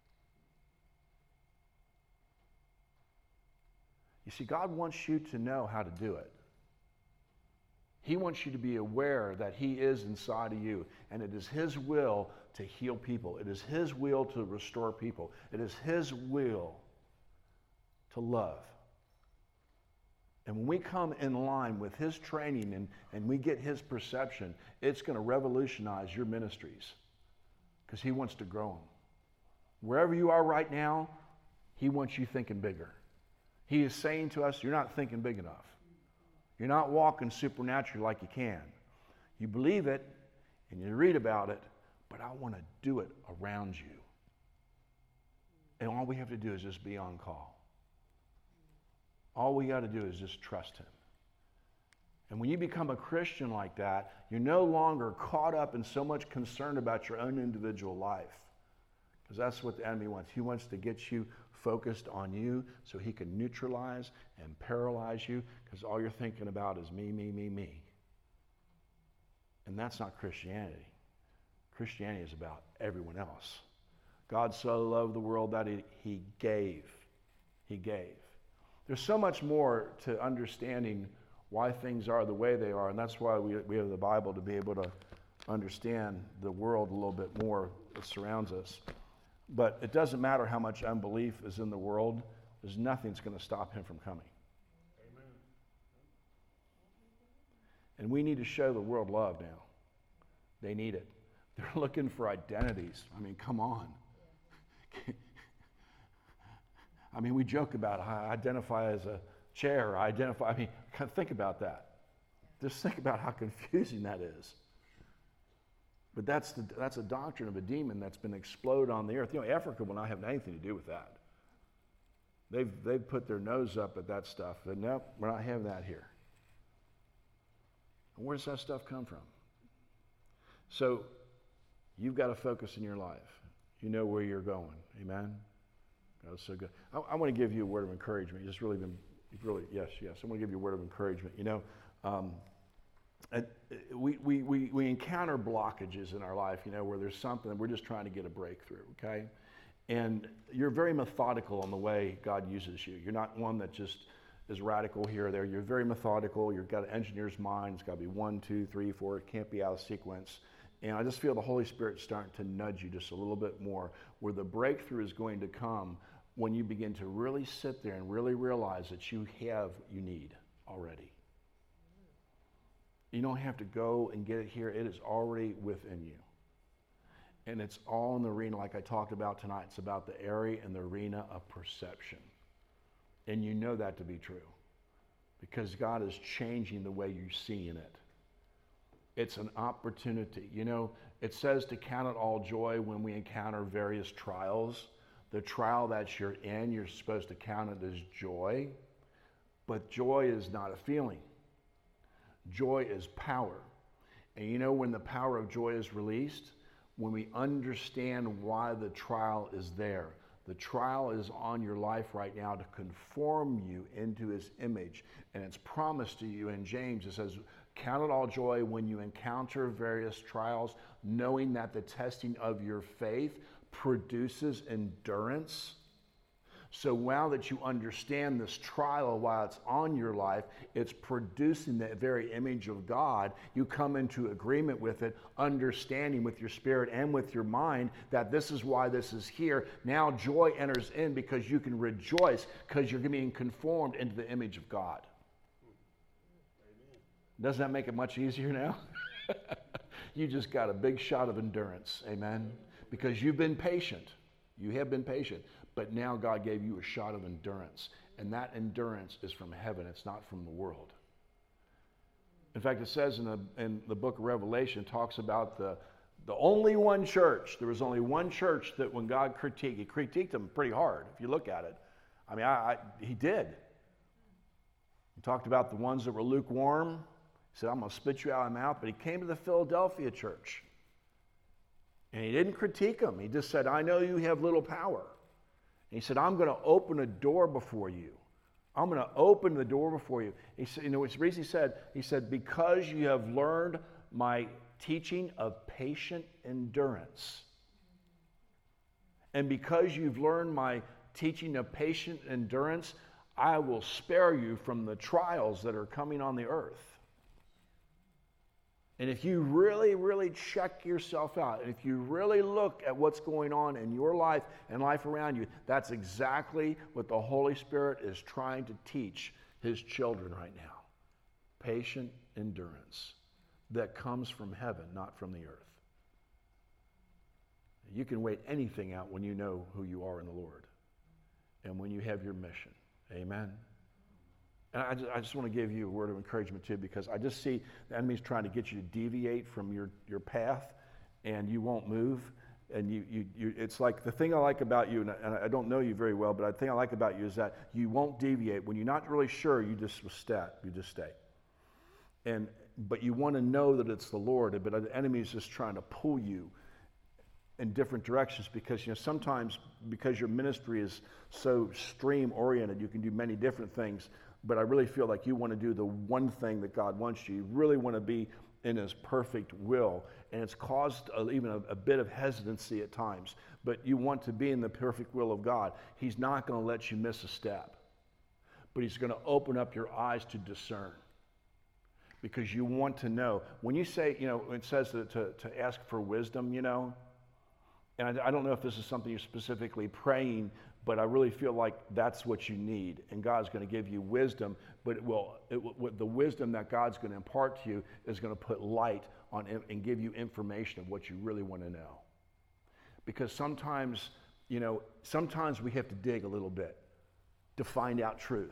You see, God wants you to know how to do it. He wants you to be aware that he is inside of you, and it is his will to heal people. It is his will to restore people. It is his will to love. And when we come in line with his training and, and we get his perception, it's going to revolutionize your ministries, because he wants to grow them. Wherever you are right now, he wants you thinking bigger. He is saying to us, you're not thinking big enough. You're not walking supernaturally like you can. You believe it and you read about it, but I want to do it around you. And all we have to do is just be on call. All we got to do is just trust him. And when you become a Christian like that, you're no longer caught up in so much concern about your own individual life. Because that's what the enemy wants. He wants to get you focused on you so he can neutralize and paralyze you, because all you're thinking about is me, me, me, me. And that's not Christianity. Christianity is about everyone else. God so loved the world that he, he gave. He gave. There's so much more to understanding why things are the way they are, and that's why we, we have the Bible, to be able to understand the world a little bit more that surrounds us. But it doesn't matter how much unbelief is in the world. There's nothing that's going to stop him from coming. Amen. And we need to show the world love now. They need it. They're looking for identities. I mean, come on. I mean, we joke about it. I identify as a chair. I identify, I mean, think about that. Just think about how confusing that is. But that's the, that's a doctrine of a demon that's been exploded on the earth. You know, Africa will not have anything to do with that. They've, they've put their nose up at that stuff. But no, we're not having that here. And where does that stuff come from? So you've got to focus in your life. You know where you're going. Amen? That was so good. I, I want to give you a word of encouragement. It's really been, really, yes, yes. I want to give you a word of encouragement. You know, um, And we, we, we, we encounter blockages in our life, you know, where there's something and we're just trying to get a breakthrough, okay? And you're very methodical in the way God uses you. You're not one that just, is radical here or there. You're very methodical. You've got an engineer's mind. It's got to be one, two, three, four. It can't be out of sequence. And I just feel the Holy Spirit starting to nudge you just a little bit more, where the breakthrough is going to come when you begin to really sit there and really realize that you have what you need already. You don't have to go and get it here. It is already within you. And it's all in the arena, like I talked about tonight. It's about the area and the arena of perception. And you know that to be true, because God is changing the way you're seeing it. It's an opportunity. You know, it says to count it all joy when we encounter various trials. The trial that you're in, you're supposed to count it as joy. But joy is not a feeling. Joy is power. And you know when the power of joy is released? When we understand why the trial is there. The trial is on your life right now to conform you into his image. And it's promised to you in James. It says, count it all joy when you encounter various trials, knowing that the testing of your faith produces endurance. So now that you understand this trial while it's on your life, it's producing that very image of God. You come into agreement with it, understanding with your spirit and with your mind that this is why this is here. Now joy enters in because you can rejoice because you're being conformed into the image of God. Amen. Doesn't that make it much easier now? You just got a big shot of endurance. Amen. Because you've been patient. You have been patient. But now God gave you a shot of endurance. And that endurance is from heaven. It's not from the world. In fact, it says in the, in the book of Revelation, talks about the, the only one church. There was only one church that when God critiqued, he critiqued them pretty hard, if you look at it. I mean, I, I, he did. He talked about the ones that were lukewarm. He said, I'm going to spit you out of my mouth. But he came to the Philadelphia church. And he didn't critique them. He just said, I know you have little power. And he said, I'm going to open a door before you. I'm going to open the door before you. He said, you know, it's the reason he said, he said, because you have learned my teaching of patient endurance. And because you've learned my teaching of patient endurance, I will spare you from the trials that are coming on the earth. And if you really, really check yourself out, and if you really look at what's going on in your life and life around you, that's exactly what the Holy Spirit is trying to teach his children right now. Patient endurance that comes from heaven, not from the earth. You can wait anything out when you know who you are in the Lord and when you have your mission. Amen. And I just, I just want to give you a word of encouragement too, because I just see the enemy's trying to get you to deviate from your, your path, and you won't move. And you, you, you, it's like the thing I like about you, and I, and I don't know you very well, but the thing I like about you is that you won't deviate. When you're not really sure, you just step, you just stay. And but you want to know that it's the Lord, but the enemy is just trying to pull you in different directions, because you know sometimes because your ministry is so stream oriented, you can do many different things. But I really feel like you want to do the one thing that God wants you. You really want to be in his perfect will. And it's caused a, even a, a bit of hesitancy at times. But you want to be in the perfect will of God. He's not going to let you miss a step. But he's going to open up your eyes to discern. Because you want to know. When you say, you know, it says to, to, to ask for wisdom, you know. And I, I don't know if this is something you're specifically praying, but I really feel like that's what you need. And God's going to give you wisdom, but it will, it will, the wisdom that God's going to impart to you is going to put light on it and give you information of what you really want to know. Because sometimes, you know, sometimes we have to dig a little bit to find out truth.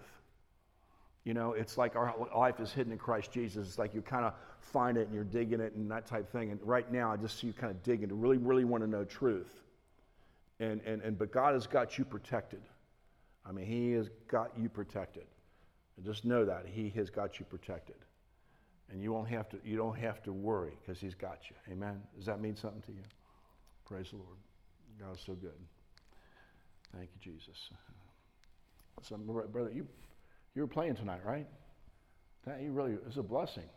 You know, it's like our life is hidden in Christ Jesus. It's like you kind of find it and you're digging it and that type of thing. And right now, I just see you kind of digging to really, really want to know truth. And, and, and but God has got you protected. I mean, he has got you protected. And just know that he has got you protected. And you won't have to, you don't have to worry because he's got you. Amen. Does that mean something to you? Praise the Lord. God is so good. Thank you, Jesus. So, brother, you you were playing tonight, right? That you really, it's a blessing.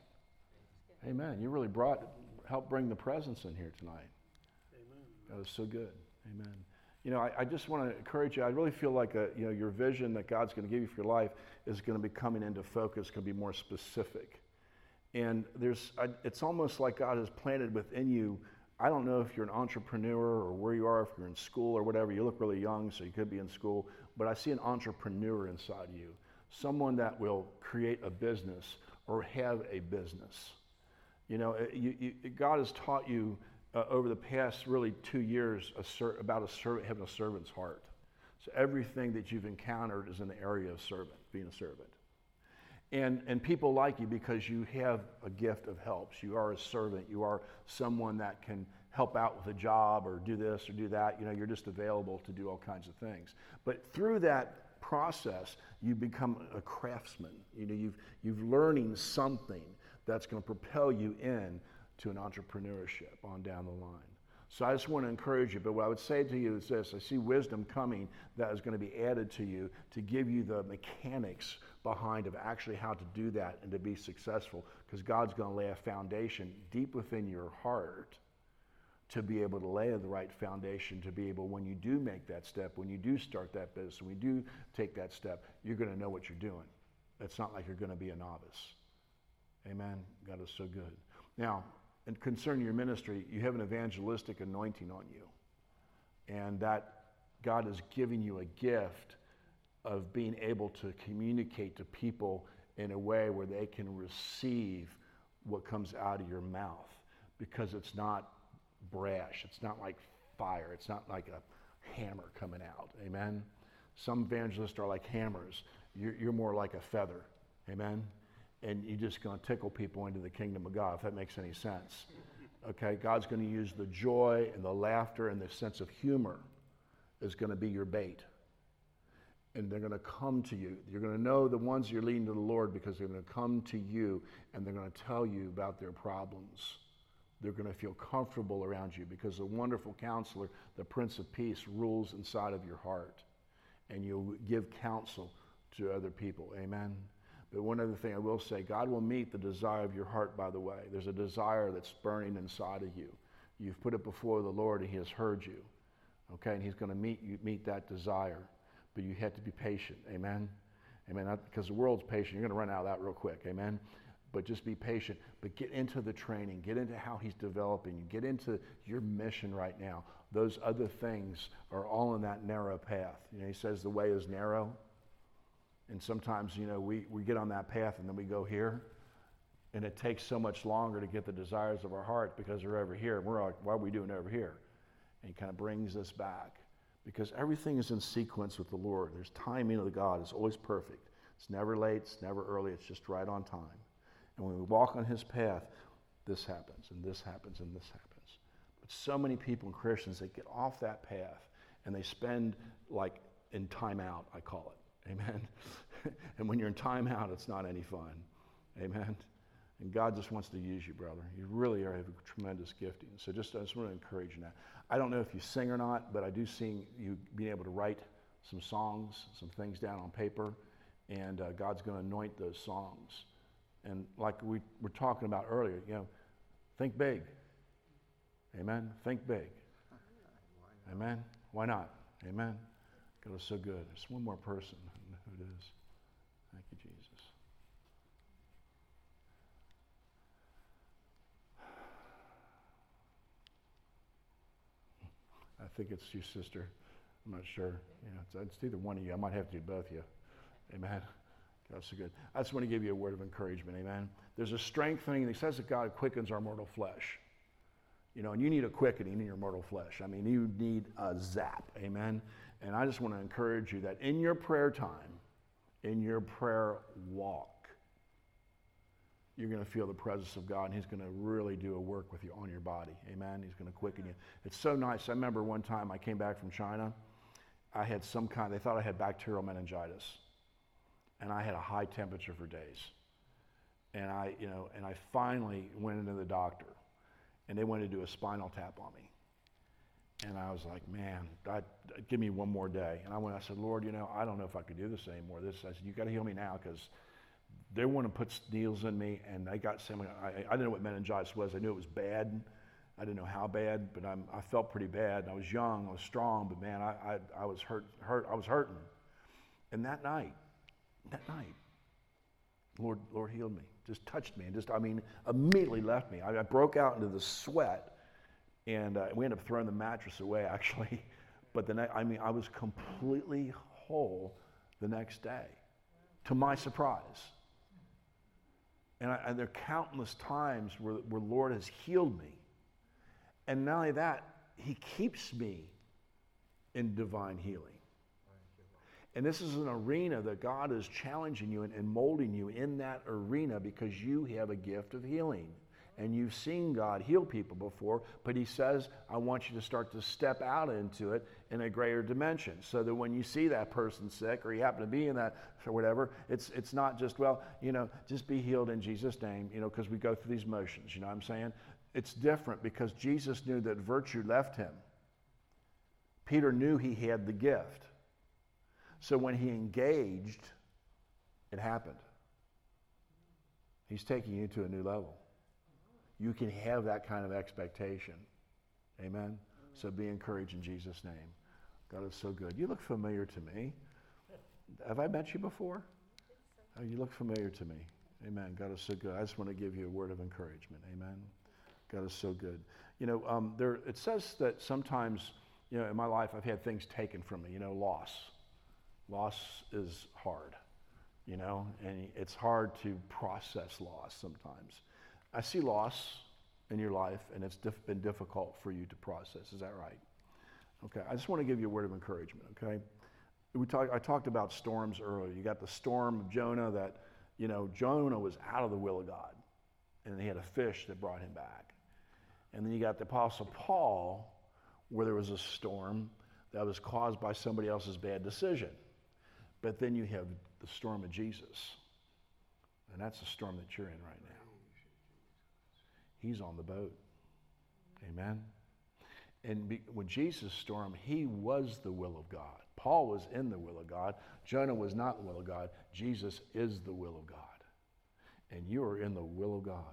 Amen. You really brought, helped bring the presence in here tonight. Amen. God is so good. Amen. you know, I, I just want to encourage you. I really feel like a, you know, your vision that God's going to give you for your life is going to be coming into focus, going to be more specific. And there's, I, it's almost like God has planted within you. I don't know if you're an entrepreneur or where you are, if you're in school or whatever. You look really young, so you could be in school. But I see an entrepreneur inside you, someone that will create a business or have a business. You know, you, you, God has taught you uh, over the past really two years a ser- about a servant, having a servant's heart. So everything that you've encountered is in the area of servant, being a servant. And, and people like you because you have a gift of helps. You are a servant. You are someone that can help out with a job or do this or do that. You know, you're just available to do all kinds of things. But through that process, you become a craftsman. You know, you've, you've learning something that's going to propel you in to an entrepreneurship on down the line. So I just want to encourage you, but what I would say to you is this: I see wisdom coming that is going to be added to you to give you the mechanics behind of actually how to do that and to be successful, because God's going to lay a foundation deep within your heart to be able to lay the right foundation, to be able, when you do make that step, when you do start that business, when you do take that step, you're going to know what you're doing. It's not like you're going to be a novice. Amen. God is so good. Now, and concerning your ministry, you have an evangelistic anointing on you. And that God is giving you a gift of being able to communicate to people in a way where they can receive what comes out of your mouth, because it's not brash. It's not like fire. It's not like a hammer coming out. Amen. Some evangelists are like hammers. You're, you're more like a feather. Amen. And you're just going to tickle people into the kingdom of God, if that makes any sense. Okay, God's going to use the joy and the laughter and the sense of humor is going to be your bait. And they're going to come to you. You're going to know the ones you're leading to the Lord because they're going to come to you and they're going to tell you about their problems. They're going to feel comfortable around you because the wonderful counselor, the Prince of Peace, rules inside of your heart. And you'll give counsel to other people. Amen. But one other thing I will say, God will meet the desire of your heart, by the way. There's a desire that's burning inside of you. You've put it before the Lord and he has heard you. Okay, and he's going to meet you, meet that desire. But you have to be patient. Amen? Amen? Because the world's patient. You're going to run out of that real quick. Amen? But just be patient. But get into the training. Get into how he's developing you. Get into your mission right now. Those other things are all in that narrow path. You know, he says the way is narrow. And sometimes, you know, we, we get on that path and then we go here. And it takes so much longer to get the desires of our heart because they're over here. And we're like, why are we doing over here? And he kind of brings us back. Because everything is in sequence with the Lord. There's timing of the God. It's always perfect. It's never late. It's never early. It's just right on time. And when we walk on his path, this happens, and this happens, and this happens. But so many people and Christians, they get off that path, and they spend like in timeout, I call it. Amen. And when you're in timeout, it's not any fun. Amen. And God just wants to use you, brother. You really are, have a tremendous gifting. So just, I just want to encourage you now. I don't know if you sing or not, but I do see you being able to write some songs, some things down on paper, and uh, God's going to anoint those songs. And like we were talking about earlier, you know, think big. Amen. Think big. Amen. Why not? Amen. God is so good. There's one more person. I don't know who it is. Thank you, Jesus. I think it's your sister. I'm not sure. You know, it's, it's either one of you. I might have to do both of you. Amen. God's so good. I just want to give you a word of encouragement. Amen. There's a strengthening. It says that God quickens our mortal flesh. You know, and you need a quickening in your mortal flesh. I mean, you need a zap. Amen. And I just want to encourage you that in your prayer time, in your prayer walk, you're going to feel the presence of God, and he's going to really do a work with you on your body. Amen. He's going to quicken you. It's so nice. I remember one time I came back from China. I had some kind, they thought I had bacterial meningitis. And I had a high temperature for days. And I, you know, and I finally went into the doctor, and they wanted to do a spinal tap on me. And I was like, man, I, give me one more day. And I went, I said, Lord, you know, I don't know if I could do this anymore. This, I said, you got to heal me now, because they want to put needles in me, and they got some. I, I didn't know what meningitis was. I knew it was bad. I didn't know how bad, but I'm, I felt pretty bad. I was young, I was strong, but man, I, I, I was hurt, hurt, I was hurting. And that night, that night, Lord, Lord healed me, just touched me, and just, I mean, immediately left me. I, I broke out into the sweat, and uh, we ended up throwing the mattress away, actually. But the next, I mean, I was completely whole the next day, to my surprise. And, I, and there are countless times where, where Lord has healed me. And not only that, he keeps me in divine healing. And this is an arena that God is challenging you and, and molding you in that arena because you have a gift of healing. And you've seen God heal people before, but he says, I want you to start to step out into it in a greater dimension so that when you see that person sick or you happen to be in that or whatever, it's it's not just, well, you know, just be healed in Jesus' name, you know, because we go through these motions, you know what I'm saying? It's different because Jesus knew that virtue left him. Peter knew he had the gift. So when he engaged, it happened. He's taking you to a new level. You can have that kind of expectation. Amen? So be encouraged in Jesus' name. God is so good. You look familiar to me. Have I met you before? Oh, you look familiar to me. Amen. God is so good. I just want to give you a word of encouragement. Amen. God is so good. You know, um, there. It says that sometimes, you know, in my life I've had things taken from me. You know, loss. Loss is hard. You know, and it's hard to process loss sometimes. I see loss in your life, and it's diff- been difficult for you to process. Is that right? Okay. I just want to give you a word of encouragement. Okay. We talk, I talked about storms earlier. You got the storm of Jonah that, you know, Jonah was out of the will of God, and he had a fish that brought him back. And then you got the Apostle Paul, where there was a storm that was caused by somebody else's bad decision. But then you have the storm of Jesus, and that's the storm that you're in right now. He's on the boat. Amen. And be, when Jesus stormed, he was the will of God. Paul was in the will of God. Jonah was not the will of God. Jesus is the will of God. And you are in the will of God.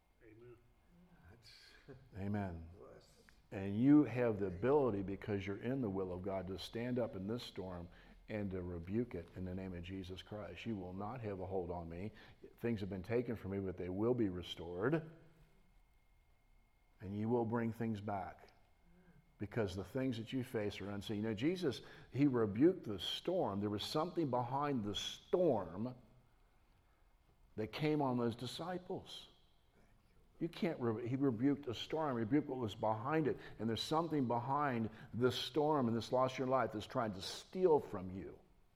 Amen. Amen. And you have the ability, because you're in the will of God, to stand up in this storm and to rebuke it in the name of Jesus Christ. You will not have a hold on me. Things have been taken from me, but they will be restored. And you will bring things back, because the things that you face are unseen. You know, Jesus, he rebuked the storm. There was something behind the storm that came on those disciples. You can't, re- he rebuked a storm, rebuked what was behind it. And there's something behind this storm and this loss of your life that's trying to steal from you.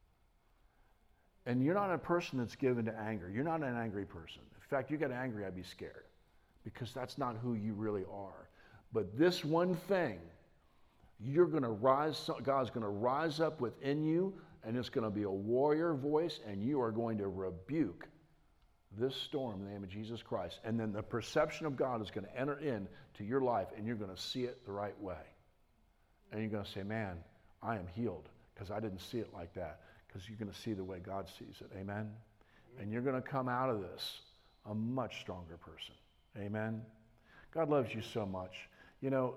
And you're not a person that's given to anger. You're not an angry person. In fact, you get angry, I'd be scared, because that's not who you really are. But this one thing, you're going to rise, God's going to rise up within you, and it's going to be a warrior voice, and you are going to rebuke this storm in the name of Jesus Christ. And then the perception of God is going to enter into your life, and you're going to see it the right way. And you're going to say, man, I am healed, because I didn't see it like that, because you're going to see the way God sees it. Amen? Amen. And you're going to come out of this a much stronger person. Amen? God loves you so much. You know,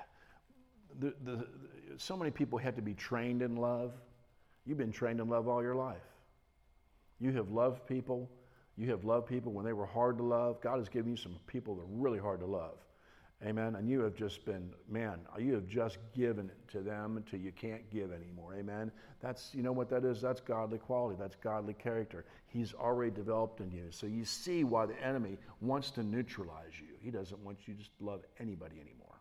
the, the, the, so many people have to be trained in love. You've been trained in love all your life. You have loved people. You have loved people when they were hard to love. God has given you some people that are really hard to love. Amen. And you have just been, man, you have just given it to them until you can't give anymore. Amen. That's, you know what that is? That's godly quality. That's godly character. He's already developed in you. So you see why the enemy wants to neutralize you. He doesn't want you to just love anybody anymore.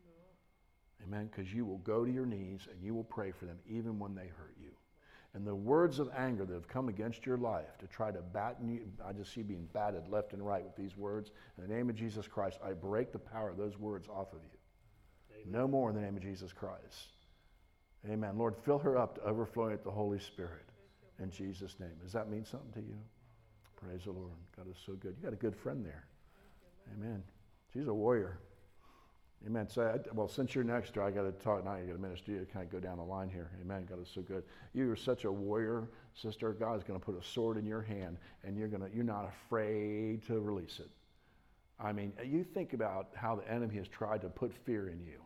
No. Amen. Because you will go to your knees and you will pray for them even when they hurt you. And the words of anger that have come against your life to try to batten you, I just see being batted left and right with these words. In the name of Jesus Christ, I break the power of those words off of you. Amen. No more in the name of Jesus Christ. Amen. Lord, fill her up to overflowing with the Holy Spirit. In Jesus' name. Does that mean something to you? Praise the Lord. God is so good. You got a good friend there. Amen. She's a warrior. Amen. So, I, well, since you're next to her, I got to talk now. You got a ministry to kind of go down the line here. Amen. God is so good. You are such a warrior, sister. God is going to put a sword in your hand, and you're going to. You're not afraid to release it. I mean, you think about how the enemy has tried to put fear in you.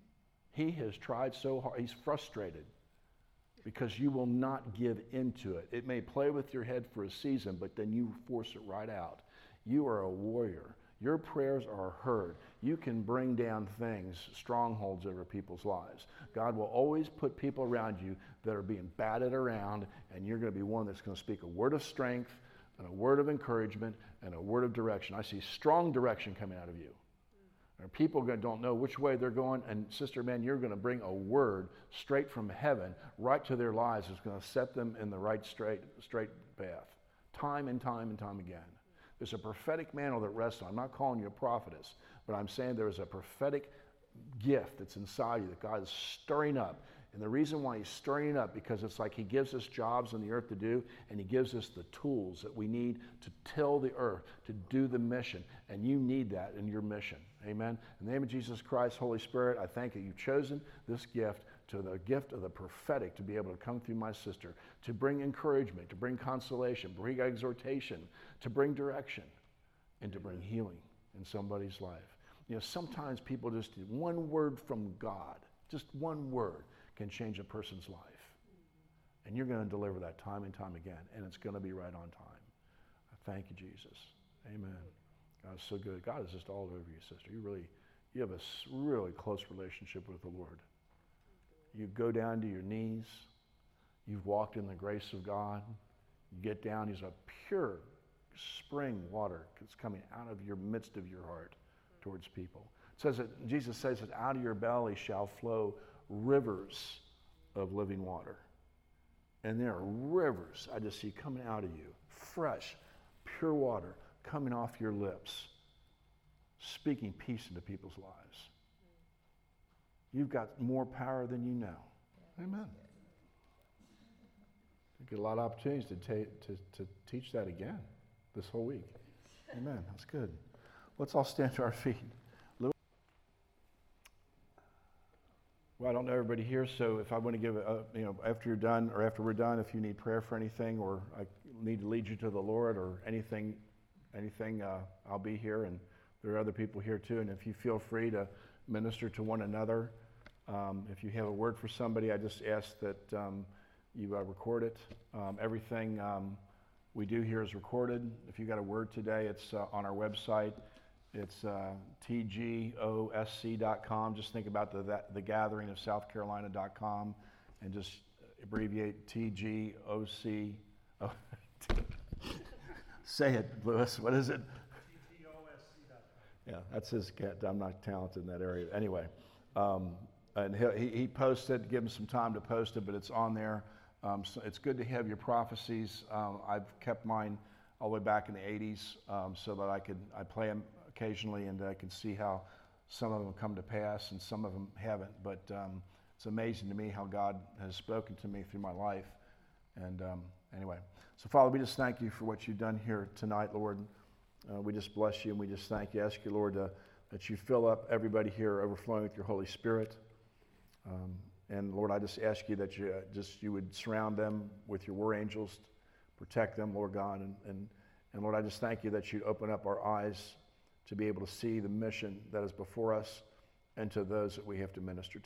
He has tried so hard. He's frustrated because you will not give into it. It may play with your head for a season, but then you force it right out. You are a warrior. Your prayers are heard. You can bring down things, strongholds over people's lives. God will always put people around you that are being batted around, and you're going to be one that's going to speak a word of strength and a word of encouragement and a word of direction. I see strong direction coming out of you. There are people that don't know which way they're going, and sister, man, you're going to bring a word straight from heaven right to their lives. It's going to set them in the right straight, straight path, time and time and time again. There's a prophetic mantle that rests on. I'm not calling you a prophetess, but I'm saying there is a prophetic gift that's inside you that God is stirring up. And the reason why he's stirring it up, because it's like he gives us jobs on the earth to do, and he gives us the tools that we need to till the earth, to do the mission. And you need that in your mission. Amen. In the name of Jesus Christ, Holy Spirit, I thank you. You've chosen this gift, to the gift of the prophetic, to be able to come through my sister, to bring encouragement, to bring consolation, bring exhortation, to bring direction, and to bring healing in somebody's life. You know, sometimes people just need one word from God, just one word, can change a person's life. And you're going to deliver that time and time again, and it's going to be right on time. I thank you, Jesus. Amen. God is so good. God is just all over you, sister. You really, you have a really close relationship with the Lord. You go down to your knees. You've walked in the grace of God. You get down. There's a pure spring water that's coming out of your midst of your heart towards people. It says that Jesus says that out of your belly shall flow rivers of living water. And there are rivers I just see coming out of you, fresh, pure water coming off your lips, speaking peace into people's lives. You've got more power than you know. Amen. You get a lot of opportunities to, ta- to, to teach that again this whole week. Amen. That's good. Let's all stand to our feet. Well, I don't know everybody here, so if I want to give, a, you know, after you're done or after we're done, if you need prayer for anything or I need to lead you to the Lord or anything, anything, uh, I'll be here, and there are other people here too. And if you feel free to minister to one another, um, if you have a word for somebody, I just ask that um, you uh, record it. Um, everything um, we do here is recorded. If you got a word today, it's uh, on our website. It's uh, T G O S C dot com. Just think about the, that, the gathering of South Carolina dot com and just abbreviate T G O C. Oh, say it, Lewis. What is it? T G O S C dot com. Yeah, that's his cat. I'm not talented in that area. Anyway, um, and he, he posted, give him some time to post it, but it's on there. Um, so it's good to have your prophecies. Um, I've kept mine all the way back in the eighties um, so that I could, I play them occasionally, and I can see how some of them come to pass and some of them haven't. But um, it's amazing to me how God has spoken to me through my life. And um, anyway, so Father, we just thank you for what you've done here tonight, Lord. Uh, we just bless you and we just thank you. Ask you, Lord, uh, that you fill up everybody here overflowing with your Holy Spirit. Um, and Lord, I just ask you that you uh, just you would surround them with your war angels, protect them, Lord God. And, and, and Lord, I just thank you that you'd open up our eyes to be able to see the mission that is before us and to those that we have to minister